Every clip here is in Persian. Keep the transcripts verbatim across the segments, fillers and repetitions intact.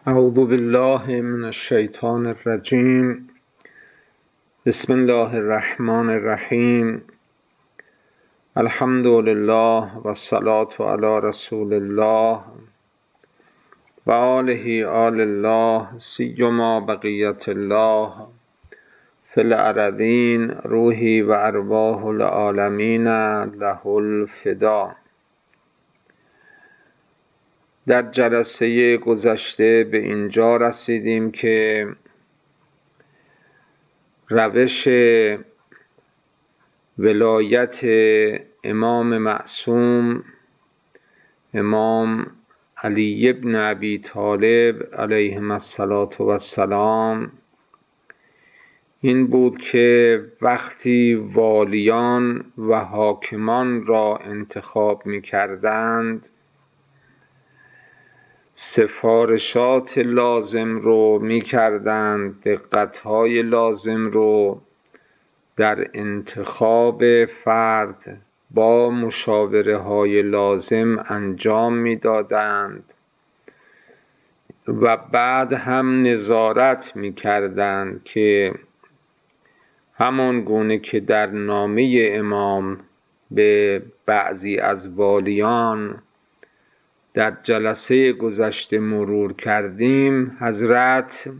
اعوذ بالله من الشیطان الرجیم. بسم الله الرحمن الرحیم. الحمد لله و الصلاة علی رسول الله و آله آل الله سیما بقیت الله فی الارضین روحی و ارواح العالمین له الفدا. در جلسه گذشته به اینجا رسیدیم که روش ولایت امام معصوم امام علی بن ابی طالب علیه السلام این بود که وقتی والیان و حاکمان را انتخاب می کردند سفارشات لازم رو می کردند، دقتهای لازم رو در انتخاب فرد با مشاوره های لازم انجام می دادند و بعد هم نظارت می کردند که همان گونه که در نامه امام به بعضی از والیان در جلسه گذشته مرور کردیم، حضرت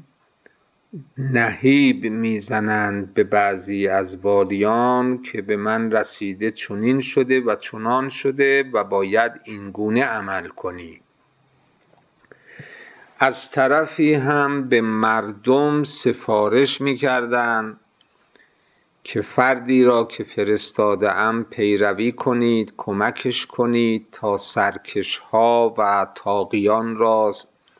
نهیب میزنند به بعضی از والیان که به من رسیده چنین شده و چنان شده و باید این گونه عمل کنی. از طرفی هم به مردم سفارش میکردند که فردی را که فرستاده ام پیروی کنید، کمکش کنید تا سرکش ها و طاغیان را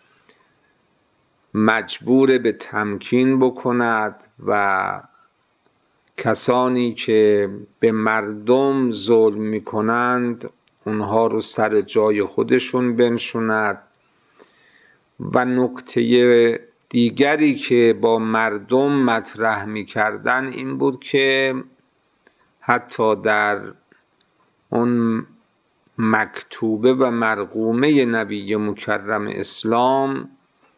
مجبور به تمکین بکند و کسانی که به مردم ظلم می کنند اونها رو سر جای خودشون بنشوند. و نکته دیگری که با مردم مطرح می کردن این بود که حتی در اون مکتوبه و مرقومه نبی مکرم اسلام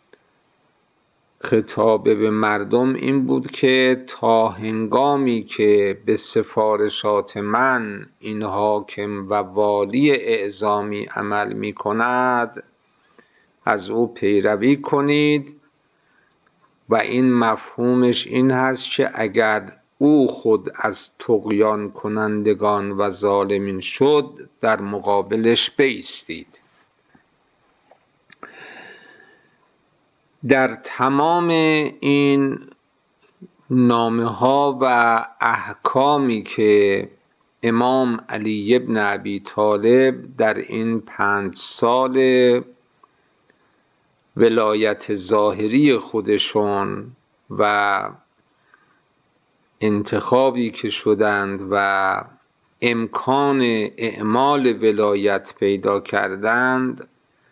خطاب به مردم این بود که تا هنگامی که به سفارشات من این حاکم و والی اعزامی عمل می کند از او پیروی کنید و این مفهومش این هست که اگر او خود از طغیان کنندگان و ظالمین شد در مقابلش بایستید. در تمام این نامه ها و احکامی که امام علی بن ابی طالب در این پنج سال ولایت ظاهری خودشون و انتخابی که شدند و امکان اعمال ولایت پیدا کردند،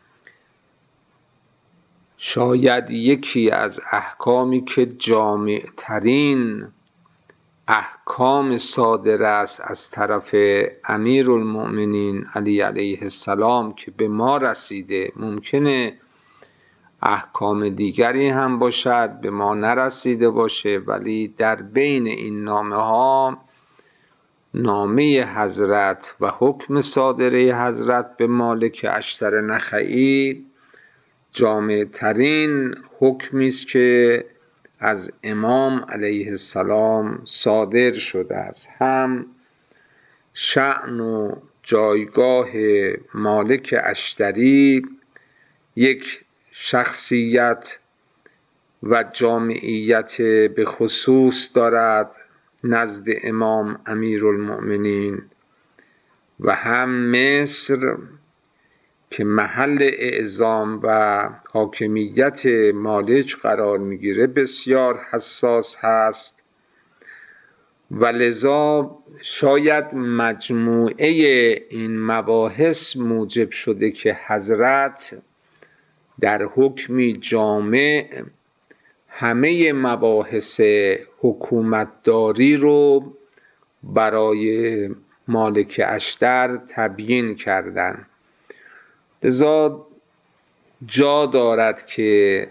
شاید یکی از احکامی که جامع ترین احکام صادر است از طرف امیرالمؤمنین علی علیه السلام که به ما رسیده، ممکنه احکام دیگری هم باشد به ما نرسیده باشه، ولی در بین این نامه ها نامه حضرت و حکم صادره حضرت به مالک اشتر نخعی جامع ترین حکمی است که از امام علیه السلام صادر شده است. هم شأن و جایگاه مالک اشتری یک شخصیت و جامعیت به خصوص دارد نزد امام امیرالمؤمنین و هم مصر که محل اعزام و حاکمیت مالک قرار میگیره بسیار حساس هست و لذا شاید مجموعه این مباحث موجب شده که حضرت در حکمی جامع همه مباحث حکومتداری رو برای مالک اشتر تبیین کردند. لذا جا دارد که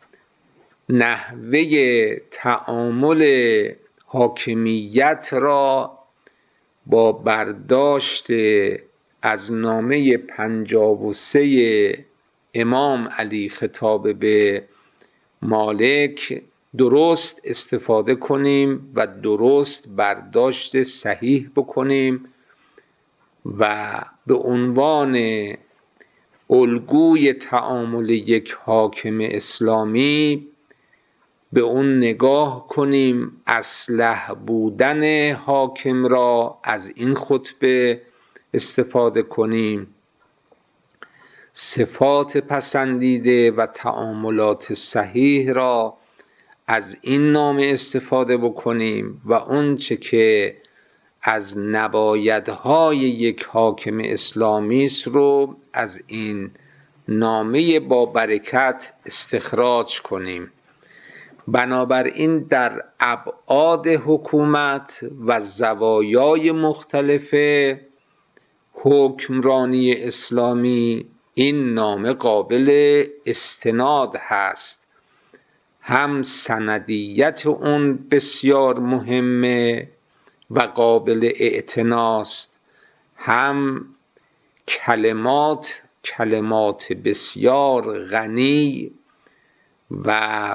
نحوه تعامل حاکمیت را با برداشت از نامه پنجاه و سه امام علی خطاب به مالک درست استفاده کنیم و درست برداشت صحیح بکنیم و به عنوان الگوی تعامل یک حاکم اسلامی به اون نگاه کنیم، اصلح بودن حاکم را از این خطبه استفاده کنیم، صفات پسندیده و تعاملات صحیح را از این نامه استفاده بکنیم و اون چه که از نبایدهای یک حاکم اسلامی است رو از این نامه با برکت استخراج کنیم. بنابراین در ابعاد حکومت و زوایای مختلف حکمرانی اسلامی این نامه قابل استناد هست. هم سندیت اون بسیار مهمه و قابل اعتناست، هم کلمات کلمات بسیار غنی و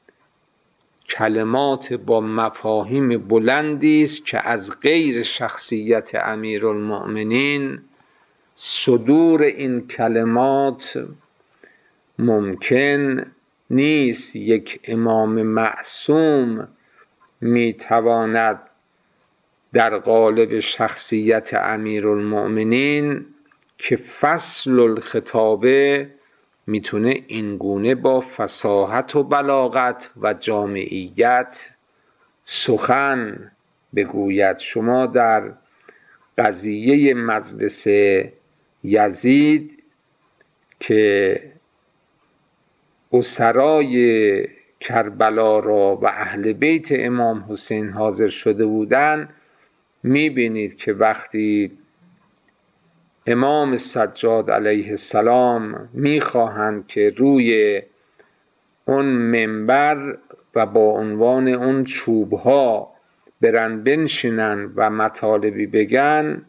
کلمات با مفاهیم بلندی است که از غیر شخصیت امیرالمؤمنین صدور این کلمات ممکن نیست. یک امام معصوم میتواند در قالب شخصیت امیرالمؤمنین که فصل الخطابه میتونه اینگونه با فصاحت و بلاغت و جامعیت سخن بگوید. شما در قضیه مجلس یزید که اسرای کربلا را و اهل بیت امام حسین حاضر شده بودند میبینید که وقتی امام سجاد علیه السلام میخواهند که روی اون منبر و با عنوان اون چوبها برن بنشینن و مطالبی بگن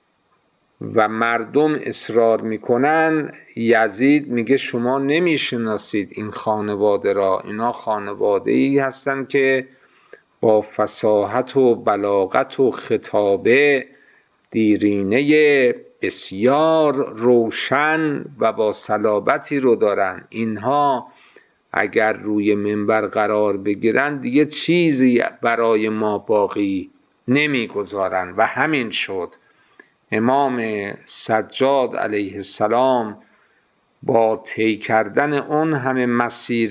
و مردم اصرار میکنن، یزید میگه شما نمیشناسید این خانواده را، اینا خانواده ای هستن که با فصاحت و بلاغت و خطابه دیرینه بسیار روشن و با صلابتی رو دارن. اینها اگر روی منبر قرار بگیرن دیگه چیزی برای ما باقی نمیگذارن. و همین شد. امام سجاد علیه السلام با طی کردن اون همه مسیر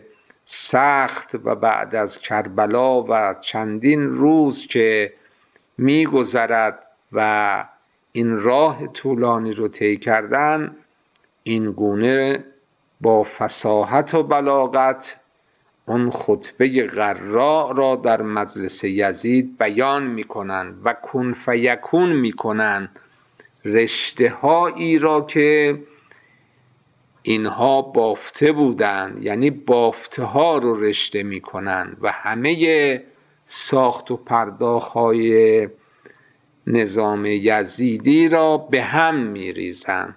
سخت و بعد از کربلا و چندین روز که میگذرد و این راه طولانی رو طی کردن، این گونه با فصاحت و بلاغت اون خطبه غراء را در مجلس یزید بیان میکنن و کن فیکون میکنن. رشته هایی را که اینها بافته بودن، یعنی بافته ها رو رشته میکنن و همه ساخت و پرداخت های نظام یزیدی را به هم میریزن.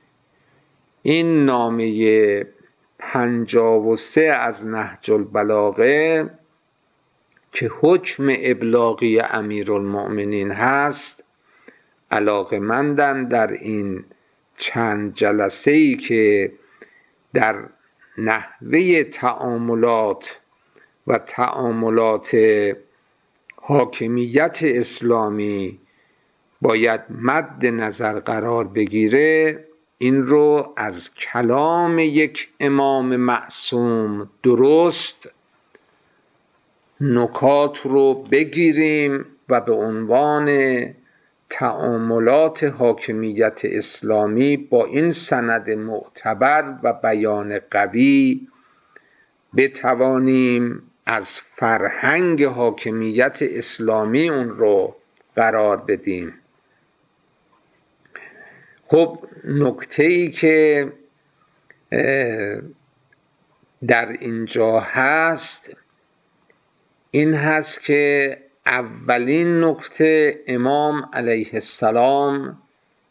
این نامه پنجاه و سه از نهج البلاغه که حکم ابلاغی امیرالمؤمنین هست، علاقمندم در این چند جلسه‌ای که در نحوه تعاملات و تعاملات حاکمیت اسلامی باید مد نظر قرار بگیره، این رو از کلام یک امام معصوم درست نکات رو بگیریم و به عنوان تعاملات حاکمیت اسلامی با این سند معتبر و بیان قوی بتوانیم از فرهنگ حاکمیت اسلامی اون رو قرار بدیم. خب نکته‌ای که در اینجا هست این هست که اولین نکته امام علیه السلام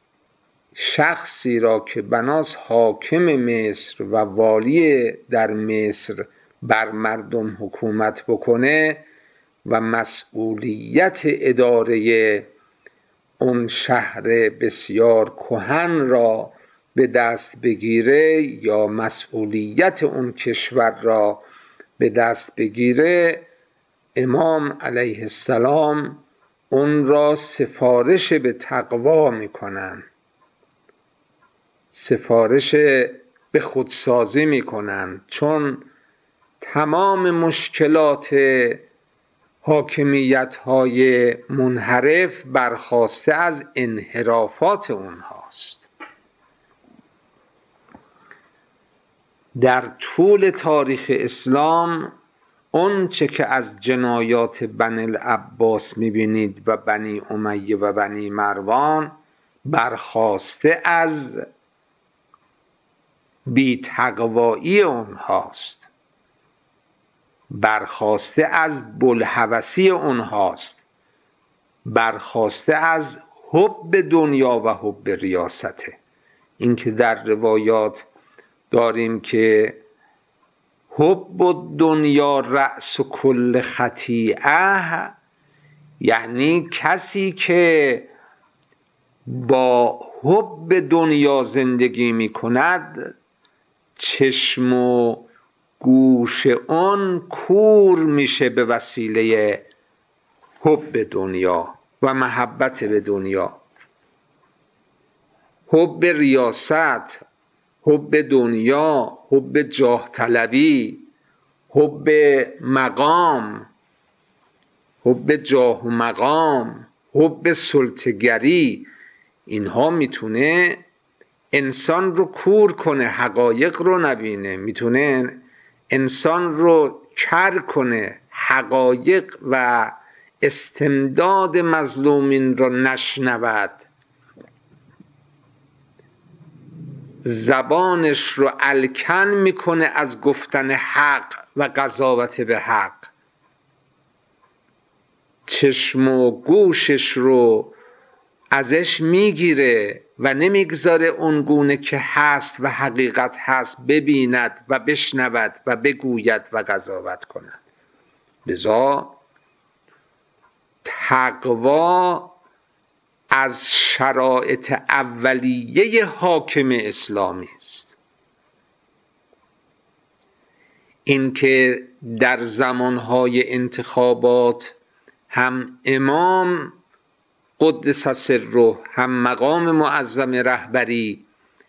شخصی را که بناس حاکم مصر و والی در مصر بر مردم حکومت بکنه و مسئولیت اداره اون شهر بسیار کهن را به دست بگیره یا مسئولیت اون کشور را به دست بگیره، امام علیه السلام اون را سفارش به تقوا میکنن، سفارش به خودسازی میکنن، چون تمام مشکلات حاکمیت های منحرف برخاسته از انحرافات اونهاست. در طول تاریخ اسلام اون چه که از جنایات بنی العباس میبینید و بنی امیه و بنی مروان برخاسته از بی تقوایی اونهاست، برخاسته از بوالهوسی اونهاست، برخاسته از حب دنیا و حب ریاسته. این که در روایات داریم که حب دنیا رأس کل خطیئه، یعنی کسی که با حب دنیا زندگی می کند چشم و گوش اون کور میشه به وسیله حب دنیا و محبت به دنیا. حب ریاست، حب دنیا، حب جاه طلبی، حب مقام، حب جاه و مقام، حب سلطه‌گری، اینها میتونه انسان رو کور کنه، حقایق رو نبینه، میتونه انسان رو کر کنه، حقایق و استمداد مظلومین رو نشنود، زبانش رو الکن میکنه از گفتن حق و قضاوت به حق، چشم و گوشش رو ازش میگیره و نمیگذاره اونگونه که هست و حقیقت هست ببیند و بشنود و بگوید و قضاوت کند. لذا تقوا از شرایط اولیه حاکم اسلامی است. اینکه در زمانهای انتخابات هم امام قدس سره هم مقام معظم رهبری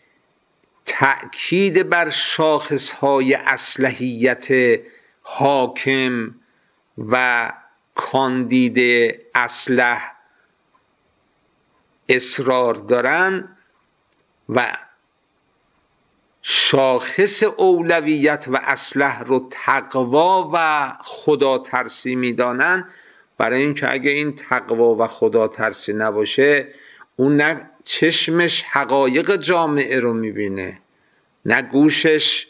تأکید بر شاخصهای اصلحیت حاکم و کاندید اصلح اصرار دارن و شاخص اولویت و اصلح رو تقوا و خدا ترسی میدانن، برای اینکه اگه این تقوا و خدا ترسی نباشه اون نه چشمش حقایق جامعه رو میبینه، نه گوشش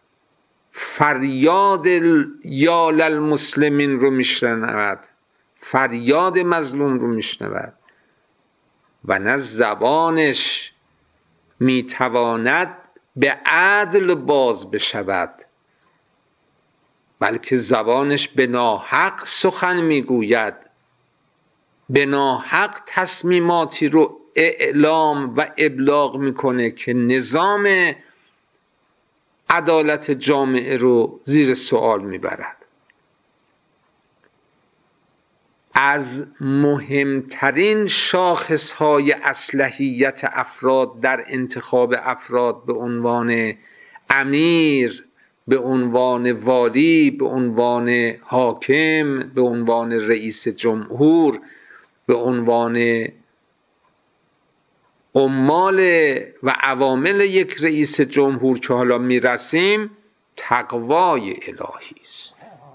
فریاد یا للمسلمین رو میشنود، فریاد مظلوم رو میشنود، و نه زبانش میتواند به عدل باز بشود، بلکه زبانش به ناحق سخن میگوید، به ناحق تصمیماتی رو اعلام و ابلاغ میکنه که نظام عدالت جامعه رو زیر سوال میبرد. از مهمترین شاخصهای اصلحیت افراد در انتخاب افراد به عنوان امیر، به عنوان والی، به عنوان حاکم، به عنوان رئیس جمهور، به عنوان عمال و عوامل یک رئیس جمهور که حالا میرسیم، تقوای الهی است.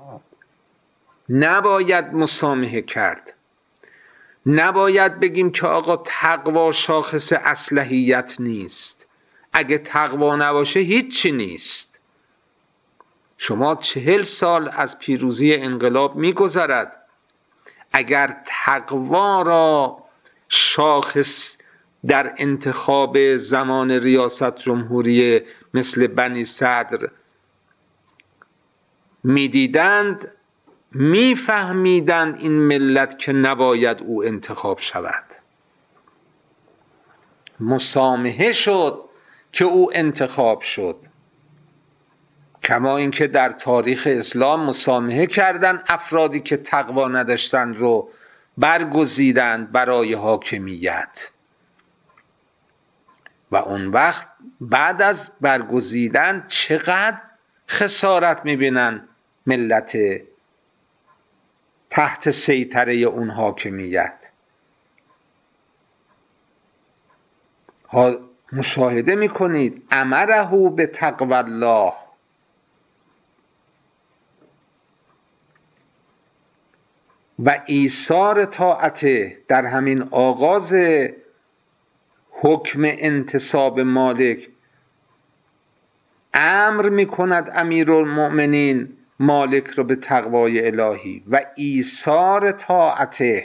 نباید مسامحه کرد، نباید بگیم که آقا تقوا شاخص اصلحیت نیست. اگه تقوا نباشه هیچی نیست. شما چهل سال از پیروزی انقلاب میگذرد، اگر تقوا را شاخص در انتخاب زمان ریاست جمهوری مثل بنی صدر میدیدند، میفهمیدند این ملت که نباید او انتخاب شود. مسامحه شد که او انتخاب شد، کما اینکه در تاریخ اسلام مسامحه کردند افرادی که تقوا نداشتند رو برگزیدند برای حاکمیت. و اون وقت بعد از برگزیدن چقدر خسارت میبینن ملت تحت سیطره اون حاکمیت. ها مشاهده میکنید امره به تقوی الله، و ایثار طاعت. در همین آغاز حکم انتصاب مالک امر میکند امیرالمؤمنین مالک رو به تقوای الهی و ایثار طاعته،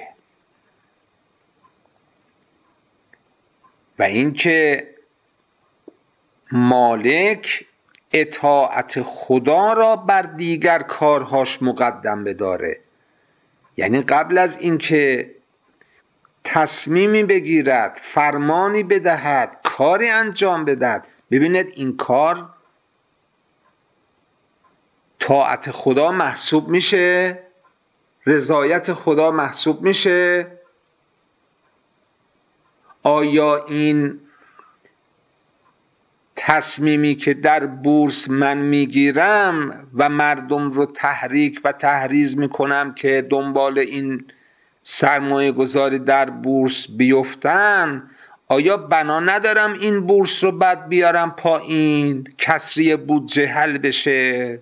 و اینکه مالک اطاعت خدا را بر دیگر کارهاش مقدم بداره. یعنی قبل از اینکه تصمیمی بگیرد، فرمانی بدهد، کاری انجام بدهد، ببینید این کار طاعت خدا محسوب میشه، رضایت خدا محسوب میشه. آیا این تصمیمی که در بورس من میگیرم و مردم رو تحریک و تحریض میکنم که دنبال این سرمایه گذاری در بورس بیفتن، آیا بنا ندارم این بورس رو بعد بیارم پایین، کسری بودجه حل بشه؟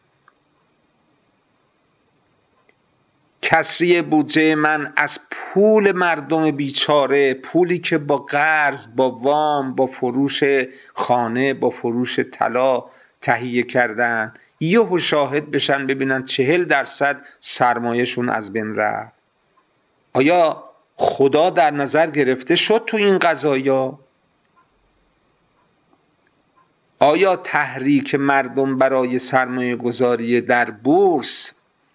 کسری بودجه من از پول مردم بیچاره، پولی که با قرض، با وام، با فروش خانه، با فروش طلا تهیه کردن، یهو شاهد بشن ببینن چهل درصد سرمایهشون از بین رفت. آیا خدا در نظر گرفته شد تو این قضایا؟ آیا تحریک مردم برای سرمایه گذاری در بورس،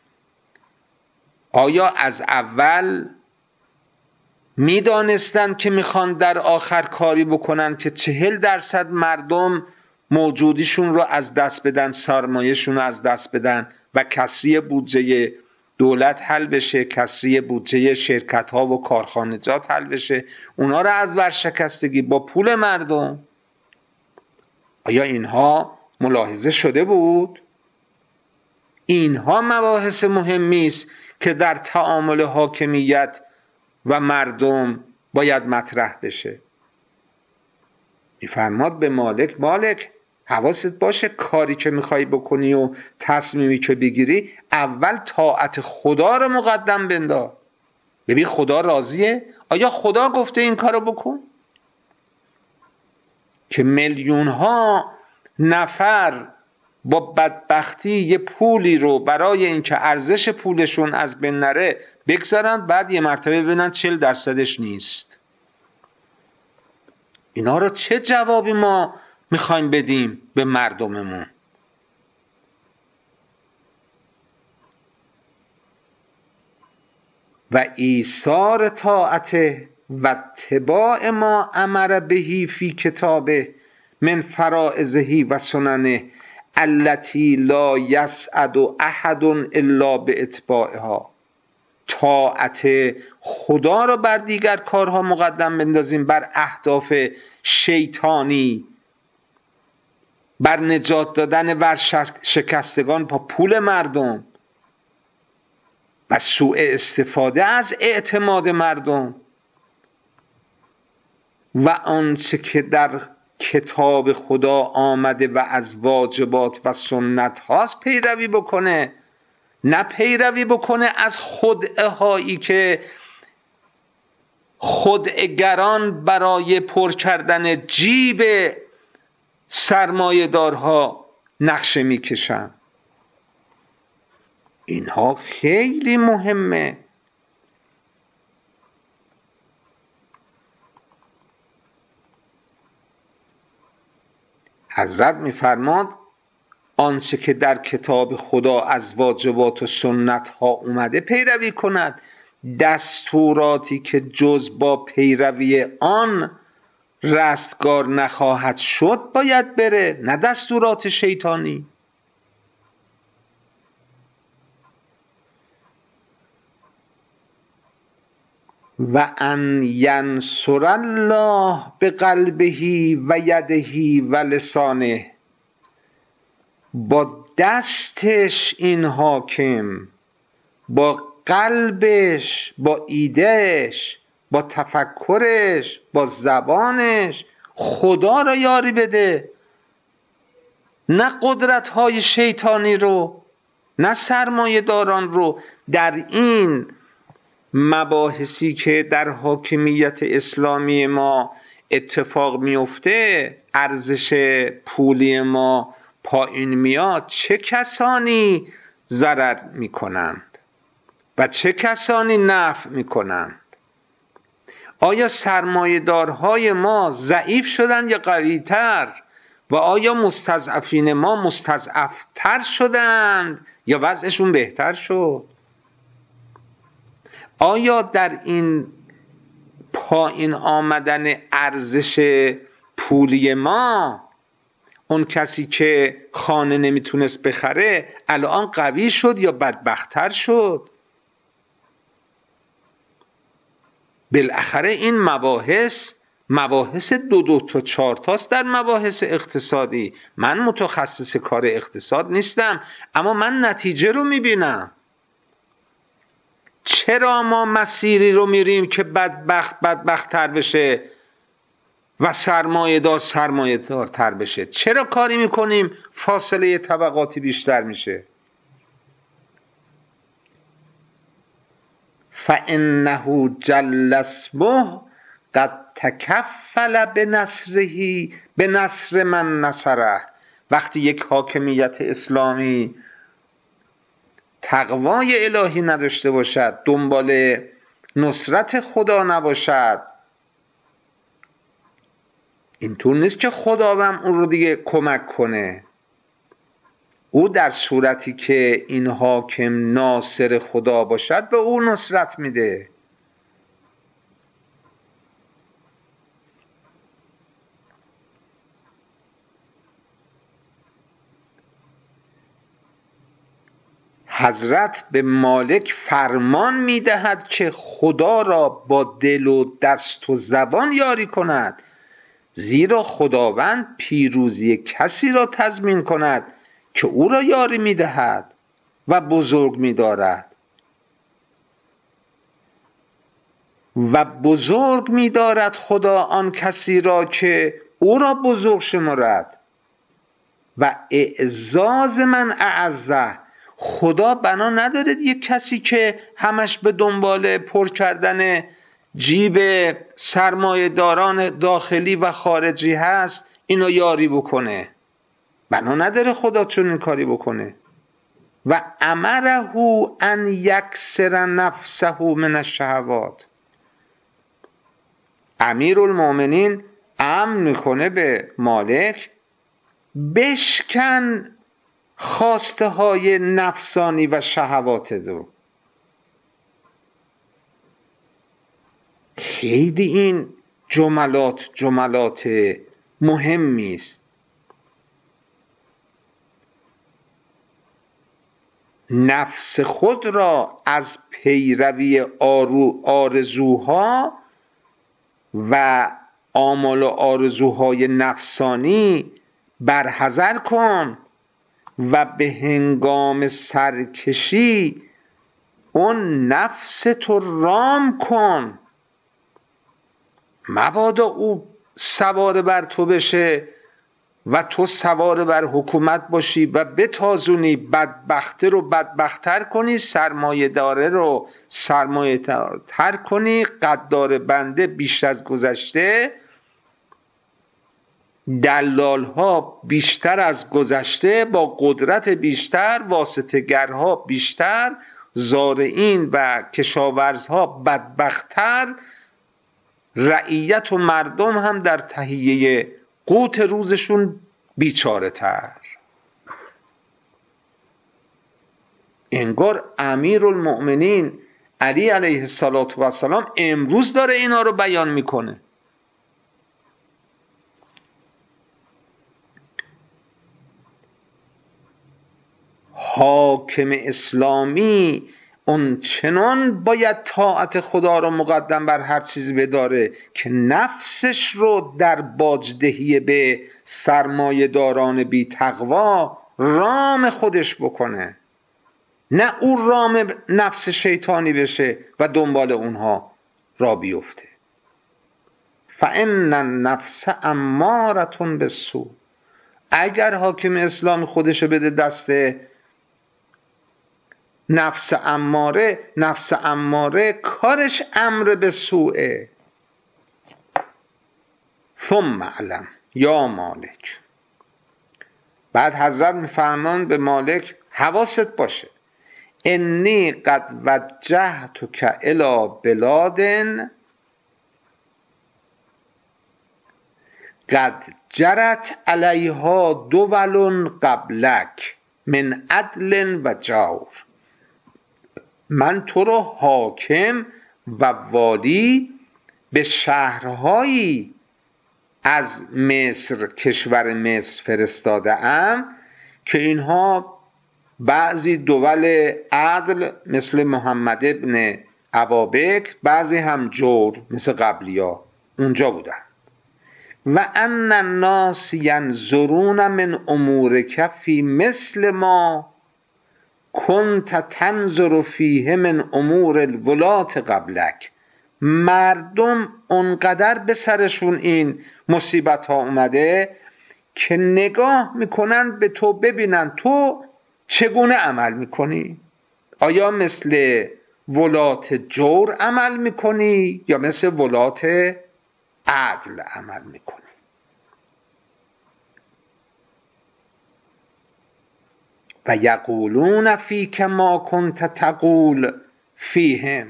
آیا از اول میدانستند که میخوان در آخر کاری بکنن که چهل درصد مردم موجودیشون رو از دست بدن، سرمایهشون رو از دست بدن و کسری بودجه دولت حل بشه، کسری بودجه شرکت ها و کارخانجات حل بشه، اونا رو از ورشکستگی با پول مردم؟ آیا اینها ملاحظه شده بود؟ اینها مباحث مهمی است که در تعامل حاکمیت و مردم باید مطرح بشه. میفرماد به مالک، مالک حواست باشه کاری که میخوای بکنی و تصمیمی که بگیری اول طاعت خدا رو مقدم بنداز. ببین خدا راضیه؟ آیا خدا گفته این کارو بکن؟ که میلیون ها نفر با بدبختی یه پولی رو برای اینکه ارزش پولشون از بین نره بگذارن، بعد یه مرتبه ببینن چهل درصدش نیست. اینا رو چه جوابی ما میخوایم بدیم به مردممون؟ و ایثار طاعت و اتباع ما امر بهی فی کتابه من فرائضه و سننه التي لا یسعد احد الا باتباعها. طاعت خدا را بر دیگر کارها مقدم بندازیم، بر اهداف شیطانی، بر نجات دادن ورشکستگان با پول مردم و سوء استفاده از اعتماد مردم و آنچه که در کتاب خدا آمده و از واجبات و سنت هاست پیروی بکنه، نه پیروی بکنه از خدعه هایی که خدعه‌گران برای پر کردن جیب سرمایه دارها نقشه میکشن. اینها خیلی مهمه. حضرت میفرماد آنچه که در کتاب خدا از واجبات و سنت ها اومده پیروی کند، دستوراتی که جز با پیروی آن رستگار نخواهد شد باید بره، نه دستورات شیطانی. و ان ینصر الله بقلبه و یده و لسانه، با دستش این حاکم، با قلبش، با ایدهش، با تفکرش، با زبانش خدا را یاری بده، نه قدرت های شیطانی رو، نه سرمایه داران رو. در این مباحثی که در حاکمیت اسلامی ما اتفاق میفته، ارزش پولی ما پایین میاد، چه کسانی ضرر میکنند و چه کسانی نفع میکنند؟ آیا سرمایه‌دارهای ما ضعیف شدند یا قوی‌تر؟ و آیا مستضعفین ما مستضعفتر شدند یا وضعشون بهتر شد؟ آیا در این پایین آمدن ارزش پولی ما اون کسی که خانه نمیتونست بخره الان قوی شد یا بدبختتر شد؟ بالاخره این مباحث مباحث دو دو تا چهار تاست در مباحث اقتصادی. من متخصص کار اقتصاد نیستم، اما من نتیجه رو میبینم. چرا ما مسیری رو میریم که بدبخت بدبخت‌تر بشه و سرمایه دار سرمایه دارتر بشه؟ چرا کاری میکنیم فاصله طبقاتی بیشتر میشه؟ فإنه جل اسمه قد تکفل بنصره بنصر من نصره. وقتی یک حاکمیت اسلامی تقوای الهی نداشته باشد، دنبال نصرت خدا نباشد، اینطور نیست که خداوند اون رو دیگه کمک کنه. او در صورتی که این حاکم ناصر خدا باشد به او نصرت میده. حضرت به مالک فرمان میدهد که خدا را با دل و دست و زبان یاری کند، زیرا خداوند پیروزی کسی را تضمین کند که او را یاری میدهد و بزرگ میدارد. و بزرگ میدارد خدا آن کسی را که او را بزرگ شمارد. و اعزاز من اعزه، خدا بنا ندارد یک کسی که همش به دنبال پر کردن جیب سرمایه داران داخلی و خارجی هست اینو یاری بکنه. بنا نداره خدا چون این کاری بکنه. و امره ان یکسر نفسه من الشهوات، امیرالمومنین امر میکنه به مالک بشکن خواسته های نفسانی و شهوات دو. خیلی این جملات جملات مهمی است. نفس خود را از پیروی آرزوها و آمال و آرزوهای نفسانی برحذر کن و به هنگام سرکشی اون نفس تو رام کن، مبادا او سوار بر تو بشه و تو سوار بر حکومت باشی و بتازونی، بدبخته رو بدبختتر کنی، سرمایه داره رو سرمایه تر کنی، قدار بنده بیش از گذشته. دلال ها بیشتر از گذشته، با قدرت بیشتر، واسطه‌گرها بیشتر، زارعین و کشاورزها بدبختتر، رعیت و مردم هم در تهیه قوت روزشون بیچاره تر. انگار امیرالمؤمنین علی علیه السلام امروز داره اینا رو بیان میکنه. حاکم اسلامی اون چنان باید طاعت خدا رو مقدم بر هر چیزی بداره که نفسش رو در باجدهی به سرمایه داران بی تقوا رام خودش بکنه، نه او رام نفس شیطانی بشه و دنبال اونها را بیفته. فإن النفس امارة بالسوء. اگر حاکم اسلام خودشو بده دست نفس اماره، نفس اماره کارش امر به سوءه. ثم علم یا مالک. بعد حضرت میفرمان به مالک حواست باشه، انی قد وجهتک الی بلاد قد جرت علیها دول قبلک من عدل و جور. من تو رو حاکم و والی به شهرهایی از مصر، کشور مصر فرستاده ام که اینها بعضی دول عدل مثل محمد ابن ابابکر، بعضی هم جور مثل قبلیا اونجا بودن. و ان الناس ینظرون من امورک فی مثل ما کنت تنظر فیه من امور الولات قبلک. مردم اونقدر به سرشون این مصیبت ها اومده که نگاه میکنن به تو ببینن تو چگونه عمل میکنی. آیا مثل ولات جور عمل میکنی یا مثل ولات عدل عمل میکنی؟ و یقولون فیک ما کنت تقول فیهم.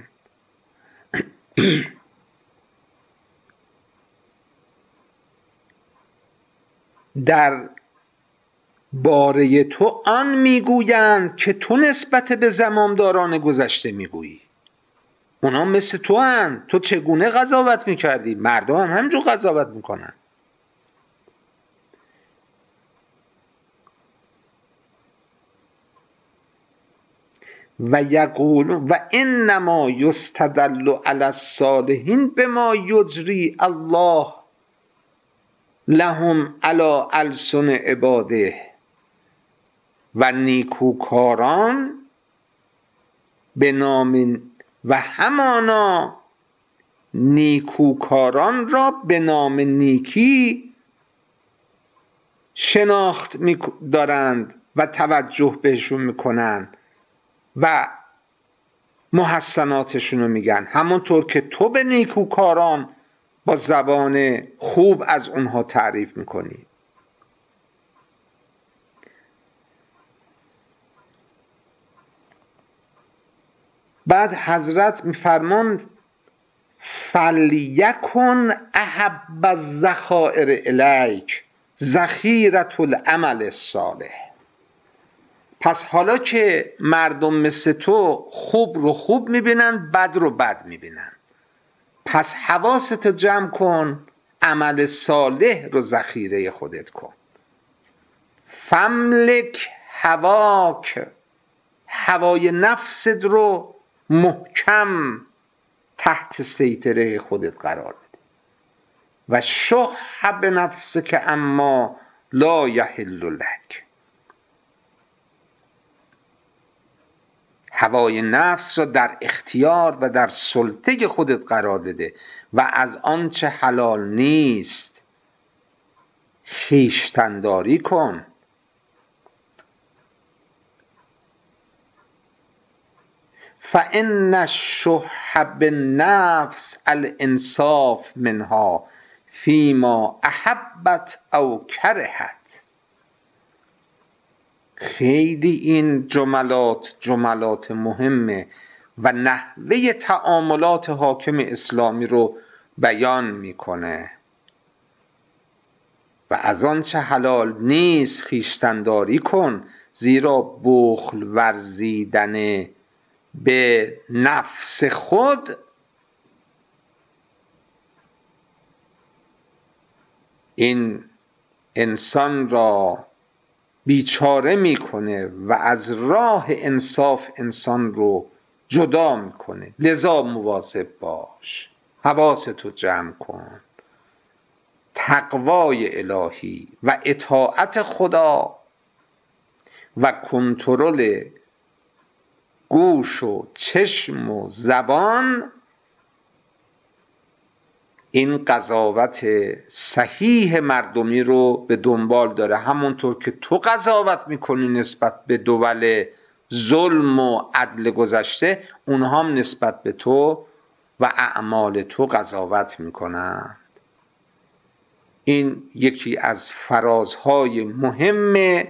در باره تو آن میگویند که تو نسبت به زمامداران گذشته میگویی. اونا مثل تو هن. تو چگونه قضاوت میکردی؟ مردم هم همجور قضاوت میکنن. و یقولون و انما یستدل علی الصالحین بما یجری الله لهم علی السن عباده. و نیکوکاران به نام و همانا نیکوکاران را به نام نیکی شناخت دارند و توجه بهشون میکنند و محسناتشون رو میگن، همونطور که تو به نیکوکاران با زبان خوب از اونها تعریف میکنی. بعد حضرت میفرمان فلیکن احب الذخائر الیک ذخیرة العمل الصالح. پس حالا که مردم مثل تو خوب رو خوب میبینن، بد رو بد میبینن، پس حواستو جمع کن، عمل صالح رو ذخیره خودت کن. فملک هواک، هوای نفست رو محکم تحت سیطره خودت قرار بده. و شح بنفسک اما لا یحل لک. هوای نفس را در اختیار و در سلطه خودت قرار بده و از آنچه حلال نیست خویشتن‌داری کن. فإن الشح بالنفس الانصاف منها فیما احبت او کرهت. خیلی این جملات جملات مهمه و نحوه تعاملات حاکم اسلامی رو بیان میکنه. و از آن چه حلال نیست خویشتنداری کن، زیرا بخل ورزیدن به نفس خود این انسان را بیچاره میکنه و از راه انصاف انسان رو جدا میکنه. لذا مواظب باش، حواستو جمع کن. تقوای الهی و اطاعت خدا و کنترل گوش و چشم و زبان، این قضاوت صحیح مردمی رو به دنبال داره. همونطور که تو قضاوت میکنی نسبت به دول ظلم و عدل گذشته، اونها هم نسبت به تو و اعمال تو قضاوت میکنن. این یکی از فرازهای مهم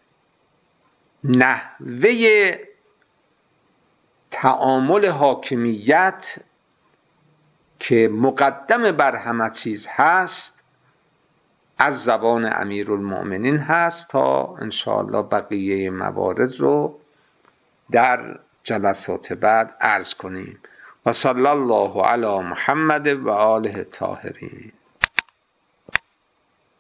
نحوه تعامل حاکمیت که مقدم بر همه چیز هست از زبان امیرالمؤمنین هست، تا انشاءالله بقیه موارد رو در جلسات بعد عرض کنیم. و صلی الله علی محمد و آله الطاهرین.